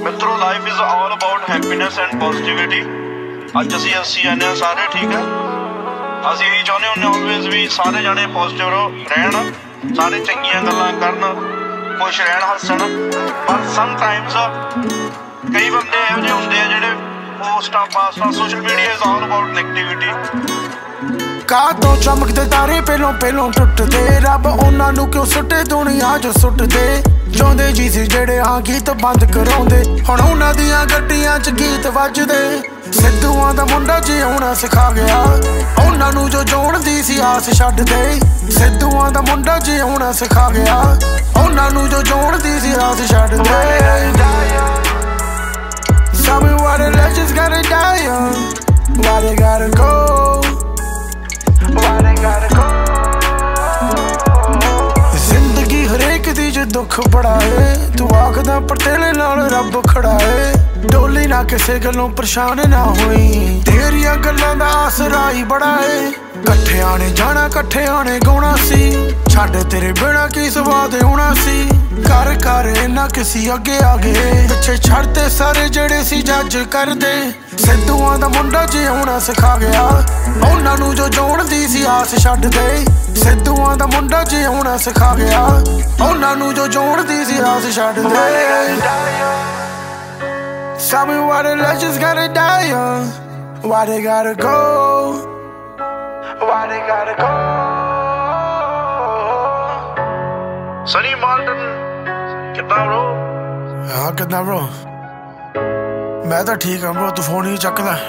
मित्रों life is all about happiness and positivity. ਅੱਜ ਅਸੀਂ ਜਾਂਦੇ ਹਾਂ ਸਾਰੇ ਠੀਕ ਹੈ। ਅਸੀਂ ਇਹੀ ਚਾਹੁੰਦੇ ਹੁੰਦੇ ਆਲਵੇਜ਼ ਵੀ ਸਾਰੇ ਜਾਣੇ ਪੋਜ਼ਿਟਿਵ ਰਹਿਣ, ਸਾਰੇ ਚੰਗੀਆਂ ਗੱਲਾਂ ਕਰਨ, ਖੁਸ਼ ਰਹਿਣ, ਹੱਸਣ। ਪਰ ਸਮਟਾਈਮਸ ਕਈ ਬੰਦੇ ਇਹੋ ਜਿਹੇ ਹੁੰਦੇ ਆ ਜਿਹੜੇ ਪੋਸਟਾਂ ਪਾਸਟਾਂ social media is all about negativity. ਕਾਹ ਤੋਂ ਚਮਕਦੇ ਤਾਰੇ ਪਹਿਲੋਂ ਟੁੱਟਦੇ, ਰੱਬ ਉਹਨਾਂ ਨੂੰ ਕਿਉਂ ਸੁੱਟੇ ਦੁਨੀਆ ਜੋ ਸੁੱਟਦੇ। ਚਾਹੁੰਦੇ ਜੀ ਸੀ ਜਿਹੜੇ ਗੀਤ ਬੰਦ ਕਰਾਉਂਦੇ, ਹੁਣ ਉਹਨਾਂ ਦੀਆਂ ਗੱਡੀਆਂ 'ਚ ਗੀਤ ਵੱਜਦੇ। ਸਿੱਧੂਆਂ ਦਾ ਮੁੰਡਾ ਜਿਉਣਾ ਸਿਖਾ ਗਿਆ, ਉਹਨਾਂ ਨੂੰ ਜੋ ਜਿਉਣ ਦੀ ਸੀ ਆਸ ਛੱਡ ਦੇ। ਸਿੱਧੂਆਂ ਦਾ ਮੁੰਡਾ ਜਿਉਣਾ ਸਿਖਾ ਗਿਆ, ਉਹਨਾਂ ਨੂੰ ਜੋ ਜਿਉਣ ਦੀ ਸੀ ਆਸ ਛੱਡ ਦੇ। Tell me why the legends gotta die young, why they gotta go, why they gotta go। ਜ਼ਿੰਦਗੀ ਹਰੇਕ ਦੀ ਜੇ ਦੁੱਖ ਬੜਾ ਏ, ਤੂੰ ਆਖਦਾ ਪਰ ਤੇਰੇ ਨਾਲ ਰੱਬ ਖੜਾ ਏ। ਡੋਲੀ ਨਾ ਕਿਸੇ ਗੱਲੋਂ ਪਰੇਸ਼ਾਨ ਨਾ ਹੋਈ, ਤੇਰੀਆਂ ਗੱਲਾਂ ਦਾ ਆਸਰਾ ਹੀ ਬੜਾ ਏ। ਇਕੱਠਿਆਂ ਨੇ ਜਾਣਾ ਇਕੱਠਿਆਂ ਨੇ ਗਾਉਣਾ ਸੀ, ਛੱਡ ਤੇਰੇ ਬਿਨਾਂ ਕੀ ਸਵਾਦ ਆਉਣਾ ਸੀ। ਘਰ ਘਰ ਇਹਨਾਂ ਕਿਸੇ ਅੱਗੇ ਆ ਗਏ, ਪਿੱਛੇ ਛੱਡਦੇ ਸਾਰੇ ਜਿਹੜੇ ਸੀ ਜੱਜ ਕਰਦੇ। ਸਿੱਧੂਆਂ ਦਾ ਮੁੰਡਾ ਜਿਉਣਾ ਸਿਖਾ ਗਿਆ, ਉਹਨਾਂ ਨੂੰ ਜੋ ਜਿਉਣ ਦੀ ਸੀ ਆਸ ਛੱਡ ਦੇ। ਸਿੱਧੂਆਂ ਦਾ ਮੁੰਡਾ ਜਿਉਣਾ ਸਿਖਾ ਗਿਆ, ਉਹਨਾਂ ਨੂੰ ਜੋ ਜਿਉਣ ਦੀ ਸੀ ਆਸ ਛੱਡ ਦੇ। Tell me why the legends gotta die young, why they gotta go, why they gotta go। Sunny Malton ਕਿੱਦਾਂ bro? ਹਾਂ ਕਿੱਦਾਂ bro? ਮੈਂ ਤਾਂ ਠੀਕ ਹਾਂ bro, ਤੂੰ ਫੋਨ ਹੀ ਚੱਕਦਾ।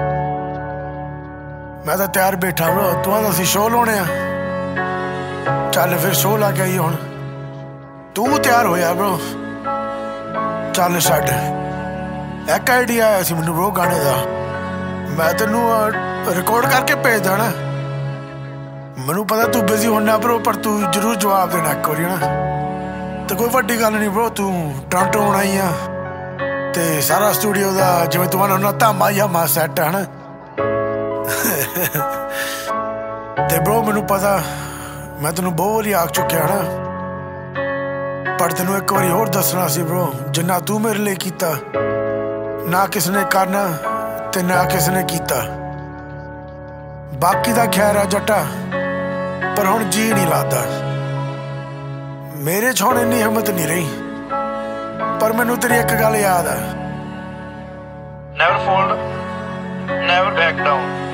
ਮੈਂ ਤਾਂ ਤਿਆਰ ਬੈਠਾ bro, ਤੂੰ ਆਦਾ ਅਸੀਂ ਸ਼ੋਅ ਲਾਉਣੇ ਆ। ਚੱਲ ਫਿਰ ਸ਼ੋਅ ਲਾ ਕੇ ਆਈ ਹੁਣ। ਤੂੰ ਤਿਆਰ ਹੋਇਆ bro? ਚੱਲ ਛੱਡ। ਇੱਕ ਆਈਡੀਆ ਆਇਆ ਸੀ ਮੈਨੂੰ bro ਗਾਣੇ ਦਾ, ਮੈਂ ਤੈਨੂੰ ਰਿਕਾਰਡ ਕਰਕੇ ਭੇਜ ਦੇਣਾ। ਮੈਨੂੰ ਪਤਾ ਤੂੰ ਬਿਜ਼ੀ ਹੋਣਾ bro, ਪਰ ਤੂੰ ਜ਼ਰੂਰ ਜਵਾਬ ਦੇਣਾ ਇੱਕ ਵਾਰੀ ਨਾ। ਤੇ ਕੋਈ ਵੱਡੀ ਗੱਲ ਨਹੀਂ bro, ਤੂੰ ਟੋਰਾਂਟੋ ਆਉਣਾ ਹੀ ਆ ਤੇ ਸਾਰਾ ਸਟੂਡੀਓ ਦਾ ਜਿਵੇਂ ਤੁਹਾਨੂੰ ਨਾ ਧਾਮਾ ਯਾਮਾ ਸੈੱਟ ਹੈ ਨਾ। ਤੇ bro ਮੈਨੂੰ ਪਤਾ ਮੈਂ ਤੈਨੂੰ ਬਹੁਤ ਵਾਰੀ ਆਖ ਚੁੱਕਿਆ ਨਾ, ਪਰ ਤੈਨੂੰ ਇੱਕ ਵਾਰੀ ਹੋਰ ਦੱਸਣਾ ਸੀ bro, ਜਿੰਨਾ ਤੂੰ ਮੇਰੇ ਲਈ ਕੀਤਾ ਨਾ ਕਿਸ ਨੇ ਕਰਨਾ ਤੇ ਨਾ ਕਿਸ ਨੇ ਕੀਤਾ। ਬਾਕੀ ਦਾ ਖੈਰ ਆ ਜੱਟਾ, ਪਰ ਹੁਣ ਜੀ ਨਹੀਂ ਲੱਗਦਾ। ਮੇਰੇ 'ਚ ਹੁਣ ਇੰਨੀ ਹਿੰਮਤ ਨਹੀਂ ਰਹੀ, ਪਰ ਮੈਨੂੰ ਤੇਰੀ ਇੱਕ ਗੱਲ ਯਾਦ ਆ, never fold never back down.